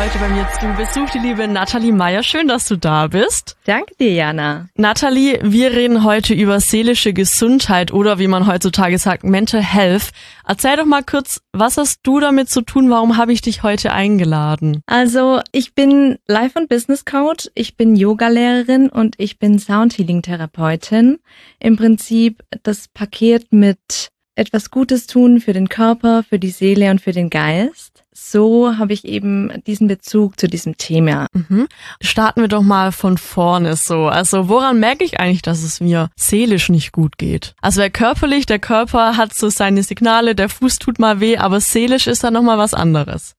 heute bei mir zu Besuch die liebe Nathalie Meyer. Schön, dass du da bist. Danke dir, Jana. Nathalie, wir reden heute über seelische Gesundheit oder wie man heutzutage sagt, Mental Health. Erzähl doch mal kurz, was hast du damit zu tun? Warum habe ich dich heute eingeladen? Also, ich bin Life- und Business Coach, ich bin Yogalehrerin und ich bin Soundhealing-Therapeutin. Im Prinzip das Paket mit etwas Gutes tun für den Körper, für die Seele und für den Geist. So habe ich eben diesen Bezug zu diesem Thema. Starten wir doch mal von vorne so. Also woran merke ich eigentlich, dass es mir seelisch nicht gut geht? Also körperlich, der Körper hat so seine Signale, der Fuß tut mal weh, aber seelisch ist da nochmal was anderes.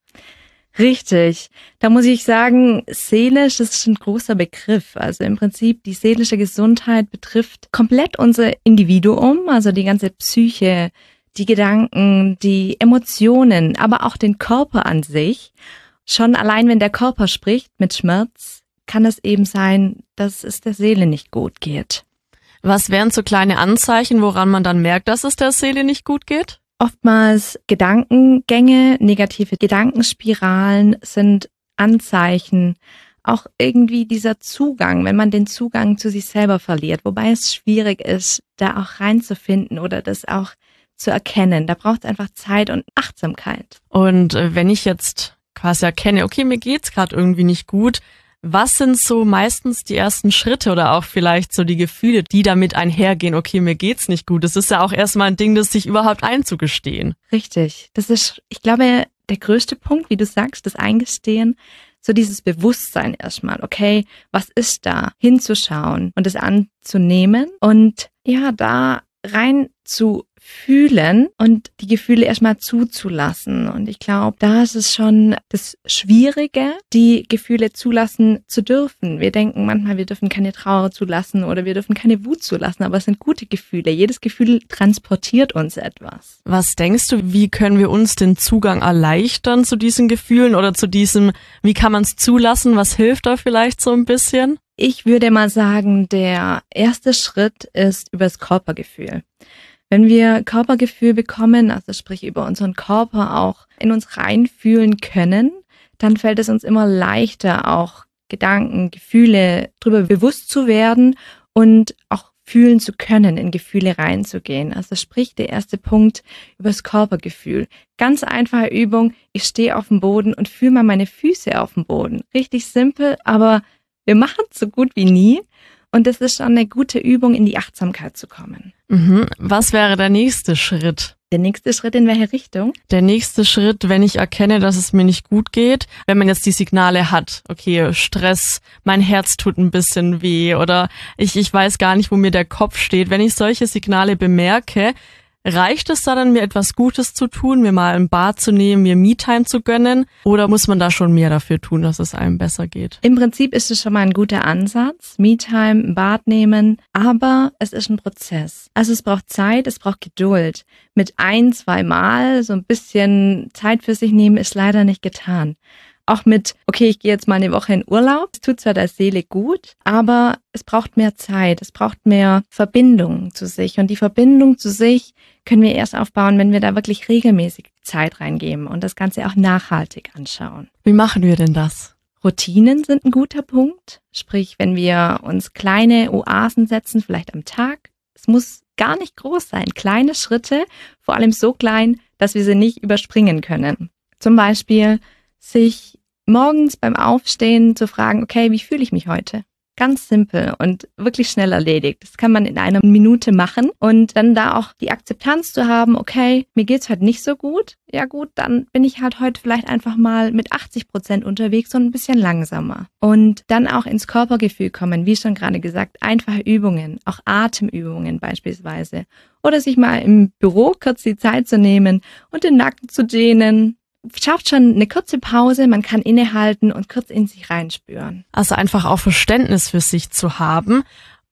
Richtig. Da muss ich sagen, seelisch ist ein großer Begriff. Also im Prinzip die seelische Gesundheit betrifft komplett unser Individuum, also die ganze Psyche, die Gedanken, die Emotionen, aber auch den Körper an sich. Schon allein, wenn der Körper spricht mit Schmerz, kann es eben sein, dass es der Seele nicht gut geht. Was wären so kleine Anzeichen, woran man dann merkt, dass es der Seele nicht gut geht? Oftmals Gedankengänge, negative Gedankenspiralen sind Anzeichen. Auch irgendwie dieser Zugang, wenn man den Zugang zu sich selber verliert, wobei es schwierig ist, da auch reinzufinden oder das auch zu erkennen. Da braucht es einfach Zeit und Achtsamkeit. Und wenn ich jetzt quasi erkenne, okay, mir geht's gerade irgendwie nicht gut, was sind so meistens die ersten Schritte oder auch vielleicht so die Gefühle, die damit einhergehen, okay, mir geht's nicht gut? Das ist ja auch erstmal ein Ding, das sich überhaupt einzugestehen. Richtig. Das ist, ich glaube, der größte Punkt, wie du sagst, das Eingestehen, so dieses Bewusstsein erstmal, okay, was ist da? Hinzuschauen und es anzunehmen und ja, da rein zu fühlen und die Gefühle erstmal zuzulassen. Und ich glaube, da ist es schon das Schwierige, die Gefühle zulassen zu dürfen. Wir denken manchmal, wir dürfen keine Trauer zulassen oder wir dürfen keine Wut zulassen, aber es sind gute Gefühle. Jedes Gefühl transportiert uns etwas. Was denkst du, wie können wir uns den Zugang erleichtern zu diesen Gefühlen oder zu diesem, wie kann man es zulassen? Was hilft da vielleicht so ein bisschen? Ich würde mal sagen, der erste Schritt ist über das Körpergefühl. Wenn wir Körpergefühl bekommen, also sprich über unseren Körper auch in uns reinfühlen können, dann fällt es uns immer leichter, auch Gedanken, Gefühle darüber bewusst zu werden und auch fühlen zu können, in Gefühle reinzugehen. Also sprich der erste Punkt über das Körpergefühl. Ganz einfache Übung, ich stehe auf dem Boden und fühle mal meine Füße auf dem Boden. Richtig simpel, aber wir machen es so gut wie nie. Und das ist schon eine gute Übung, in die Achtsamkeit zu kommen. Was wäre der nächste Schritt? Der nächste Schritt in welche Richtung? Der nächste Schritt, wenn ich erkenne, dass es mir nicht gut geht, wenn man jetzt die Signale hat, okay, Stress, mein Herz tut ein bisschen weh oder ich weiß gar nicht, wo mir der Kopf steht. Wenn ich solche Signale bemerke, reicht es da dann, mir etwas Gutes zu tun, mir mal ein Bad zu nehmen, mir Me-Time zu gönnen? Oder muss man da schon mehr dafür tun, dass es einem besser geht? Im Prinzip ist es schon mal ein guter Ansatz, Me-Time, ein Bad nehmen, aber es ist ein Prozess. Also es braucht Zeit, es braucht Geduld. Mit 1-2 Mal so ein bisschen Zeit für sich nehmen ist leider nicht getan. Auch mit, okay, ich gehe jetzt mal eine Woche in Urlaub. Es tut zwar der Seele gut, aber es braucht mehr Zeit, es braucht mehr Verbindung zu sich. Und die Verbindung zu sich können wir erst aufbauen, wenn wir da wirklich regelmäßig Zeit reingeben und das Ganze auch nachhaltig anschauen. Wie machen wir denn das? Routinen sind ein guter Punkt. Sprich, wenn wir uns kleine Oasen setzen, vielleicht am Tag. Es muss gar nicht groß sein. Kleine Schritte, vor allem so klein, dass wir sie nicht überspringen können. Zum Beispiel sich morgens beim Aufstehen zu fragen, okay, wie fühle ich mich heute? Ganz simpel und wirklich schnell erledigt. Das kann man in einer Minute machen und dann da auch die Akzeptanz zu haben, okay, mir geht's heute nicht so gut. Ja gut, dann bin ich halt heute vielleicht einfach mal mit 80% unterwegs und ein bisschen langsamer. Und dann auch ins Körpergefühl kommen, wie schon gerade gesagt, einfache Übungen, auch Atemübungen beispielsweise. Oder sich mal im Büro kurz die Zeit zu nehmen und den Nacken zu dehnen. Schafft schon eine kurze Pause, man kann innehalten und kurz in sich reinspüren. Also einfach auch Verständnis für sich zu haben.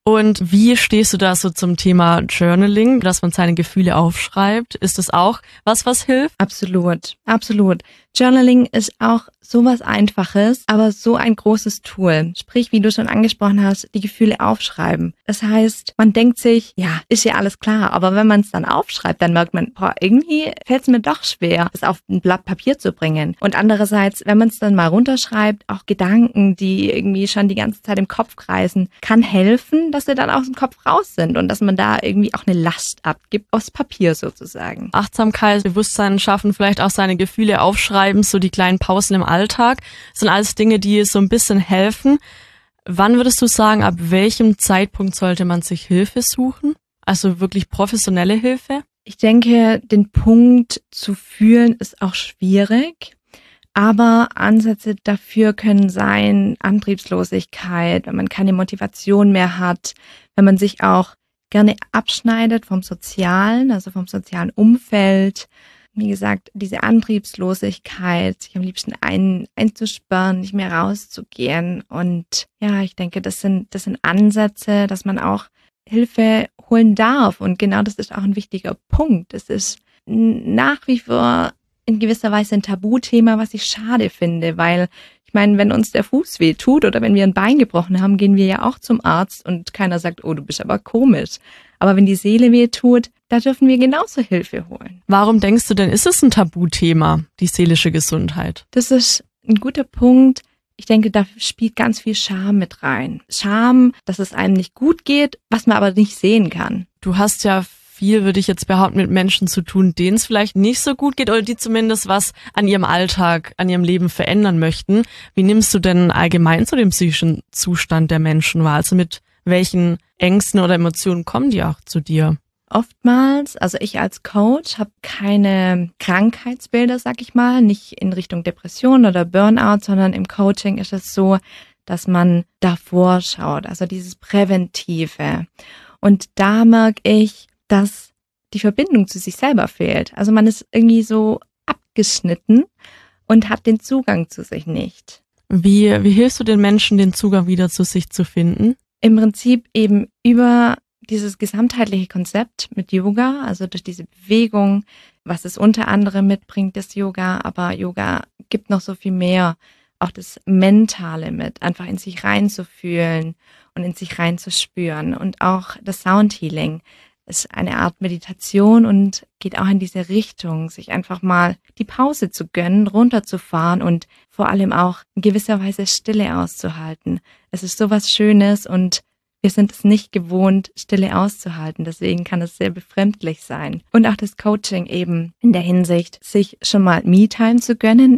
Und wie stehst du da so zum Thema Journaling, dass man seine Gefühle aufschreibt? Ist das auch was hilft? Absolut, absolut. Journaling ist auch sowas Einfaches, aber so ein großes Tool. Sprich, wie du schon angesprochen hast, die Gefühle aufschreiben. Das heißt, man denkt sich, ja, ist ja alles klar, aber wenn man es dann aufschreibt, dann merkt man, irgendwie fällt es mir doch schwer, es auf ein Blatt Papier zu bringen. Und andererseits, wenn man es dann mal runterschreibt, auch Gedanken, die irgendwie schon die ganze Zeit im Kopf kreisen, kann helfen, dass sie dann aus dem Kopf raus sind und dass man da irgendwie auch eine Last abgibt, aufs Papier sozusagen. Achtsamkeit, Bewusstsein schaffen, vielleicht auch seine Gefühle aufschreiben, so die kleinen Pausen im Alltag, sind alles Dinge, die so ein bisschen helfen. Wann würdest du sagen, ab welchem Zeitpunkt sollte man sich Hilfe suchen? Also wirklich professionelle Hilfe? Ich denke, den Punkt zu fühlen ist auch schwierig, aber Ansätze dafür können sein Antriebslosigkeit, wenn man keine Motivation mehr hat, wenn man sich auch gerne abschneidet vom Sozialen, also vom sozialen Umfeld. Wie gesagt, diese Antriebslosigkeit, sich am liebsten einzusperren, nicht mehr rauszugehen. Und ja, ich denke, das sind Ansätze, dass man auch Hilfe holen darf. Und genau das ist auch ein wichtiger Punkt. Es ist nach wie vor in gewisser Weise ein Tabuthema, was ich schade finde, weil ich meine, wenn uns der Fuß weh tut oder wenn wir ein Bein gebrochen haben, gehen wir ja auch zum Arzt und keiner sagt, oh, du bist aber komisch. Aber wenn die Seele weh tut, da dürfen wir genauso Hilfe holen. Warum denkst du denn, ist es ein Tabuthema, die seelische Gesundheit? Das ist ein guter Punkt. Ich denke, da spielt ganz viel Scham mit rein. Scham, dass es einem nicht gut geht, was man aber nicht sehen kann. Du hast ja viel, würde ich jetzt behaupten, mit Menschen zu tun, denen es vielleicht nicht so gut geht oder die zumindest was an ihrem Alltag, an ihrem Leben verändern möchten. Wie nimmst du denn allgemein zu dem psychischen Zustand der Menschen wahr? Also mit welchen Ängsten oder Emotionen kommen die auch zu dir? Oftmals, also ich als Coach habe keine Krankheitsbilder, sag ich mal, nicht in Richtung Depression oder Burnout, sondern im Coaching ist es so, dass man davor schaut, also dieses Präventive. Und da merke ich, dass die Verbindung zu sich selber fehlt. Also man ist irgendwie so abgeschnitten und hat den Zugang zu sich nicht. Wie hilfst du den Menschen, den Zugang wieder zu sich zu finden? Im Prinzip eben über dieses gesamtheitliche Konzept mit Yoga, also durch diese Bewegung, was es unter anderem mitbringt, das Yoga, aber Yoga gibt noch so viel mehr, auch das Mentale mit, einfach in sich reinzufühlen und in sich reinzuspüren und auch das Soundhealing ist eine Art Meditation und geht auch in diese Richtung, sich einfach mal die Pause zu gönnen, runterzufahren und vor allem auch in gewisser Weise Stille auszuhalten. Es ist sowas Schönes und wir sind es nicht gewohnt, Stille auszuhalten. Deswegen kann es sehr befremdlich sein. Und auch das Coaching eben in der Hinsicht, sich schon mal Me-Time zu gönnen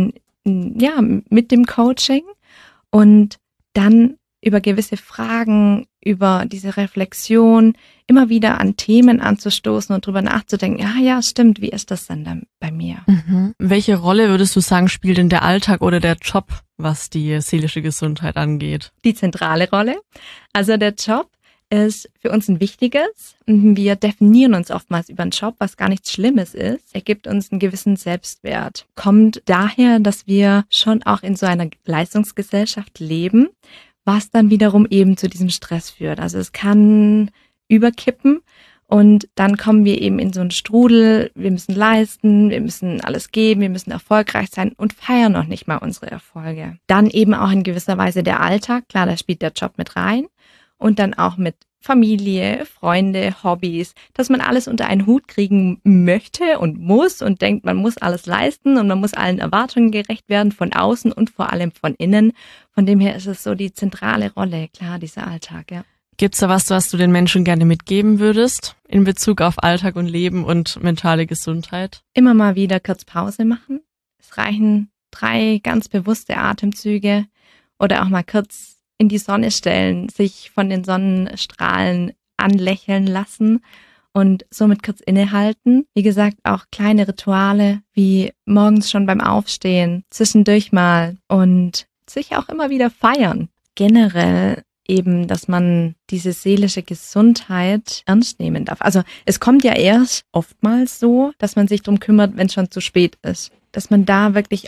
mit dem Coaching und dann über gewisse Fragen, über diese Reflexion immer wieder an Themen anzustoßen und drüber nachzudenken, ja, stimmt, wie ist das denn dann bei mir? Mhm. Welche Rolle würdest du sagen, spielt denn der Alltag oder der Job, was die seelische Gesundheit angeht? Die zentrale Rolle. Also der Job ist für uns ein wichtiges. Wir definieren uns oftmals über einen Job, was gar nichts Schlimmes ist. Er gibt uns einen gewissen Selbstwert. Kommt daher, dass wir schon auch in so einer Leistungsgesellschaft leben, was dann wiederum eben zu diesem Stress führt. Also es kann überkippen und dann kommen wir eben in so einen Strudel, wir müssen leisten, wir müssen alles geben, wir müssen erfolgreich sein und feiern noch nicht mal unsere Erfolge. Dann eben auch in gewisser Weise der Alltag, klar, da spielt der Job mit rein und dann auch mit Familie, Freunde, Hobbys, dass man alles unter einen Hut kriegen möchte und muss und denkt, man muss alles leisten und man muss allen Erwartungen gerecht werden von außen und vor allem von innen. Von dem her ist es so die zentrale Rolle, klar, dieser Alltag, ja. Gibt's da was du den Menschen gerne mitgeben würdest in Bezug auf Alltag und Leben und mentale Gesundheit? Immer mal wieder kurz Pause machen. Es reichen 3 ganz bewusste Atemzüge oder auch mal kurz in die Sonne stellen, sich von den Sonnenstrahlen anlächeln lassen und somit kurz innehalten. Wie gesagt, auch kleine Rituale wie morgens schon beim Aufstehen, zwischendurch mal und sich auch immer wieder feiern. Generell eben, dass man diese seelische Gesundheit ernst nehmen darf. Also es kommt ja erst oftmals so, dass man sich drum kümmert, wenn es schon zu spät ist. Dass man da wirklich auch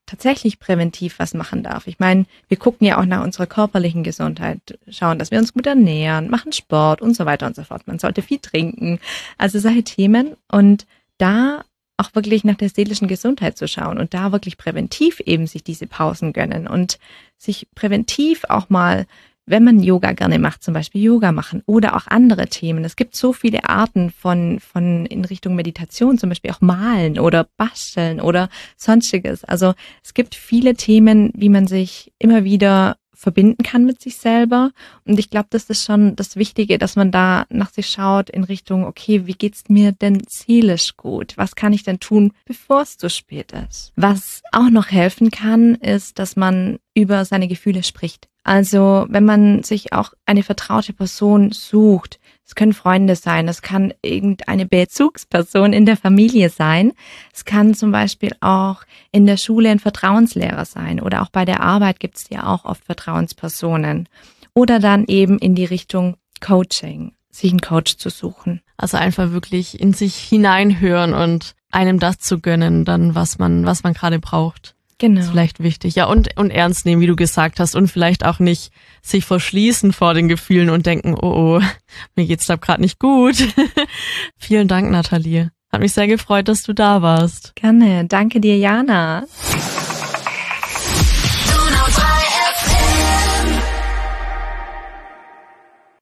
tatsächlich präventiv was machen darf. Ich meine, wir gucken ja auch nach unserer körperlichen Gesundheit, schauen, dass wir uns gut ernähren, machen Sport und so weiter und so fort. Man sollte viel trinken, also solche Themen und da auch wirklich nach der seelischen Gesundheit zu schauen und da wirklich präventiv eben sich diese Pausen gönnen und sich präventiv auch mal, wenn man Yoga gerne macht, zum Beispiel Yoga machen oder auch andere Themen. Es gibt so viele Arten von in Richtung Meditation, zum Beispiel auch malen oder basteln oder sonstiges. Also es gibt viele Themen, wie man sich immer wieder verbinden kann mit sich selber. Und ich glaube, das ist schon das Wichtige, dass man da nach sich schaut in Richtung, okay, wie geht's mir denn seelisch gut? Was kann ich denn tun, bevor es zu spät ist? Was auch noch helfen kann, ist, dass man über seine Gefühle spricht. Also wenn man sich auch eine vertraute Person sucht, es können Freunde sein, es kann irgendeine Bezugsperson in der Familie sein, es kann zum Beispiel auch in der Schule ein Vertrauenslehrer sein oder auch bei der Arbeit gibt es ja auch oft Vertrauenspersonen oder dann eben in die Richtung Coaching, sich einen Coach zu suchen. Also einfach wirklich in sich hineinhören und einem das zu gönnen, dann was man gerade braucht. Genau. Das ist vielleicht wichtig. Ja, und ernst nehmen, wie du gesagt hast, und vielleicht auch nicht sich verschließen vor den Gefühlen und denken, oh, mir geht's da gerade nicht gut. Vielen Dank, Nathalie. Hat mich sehr gefreut, dass du da warst. Gerne. Danke dir, Jana.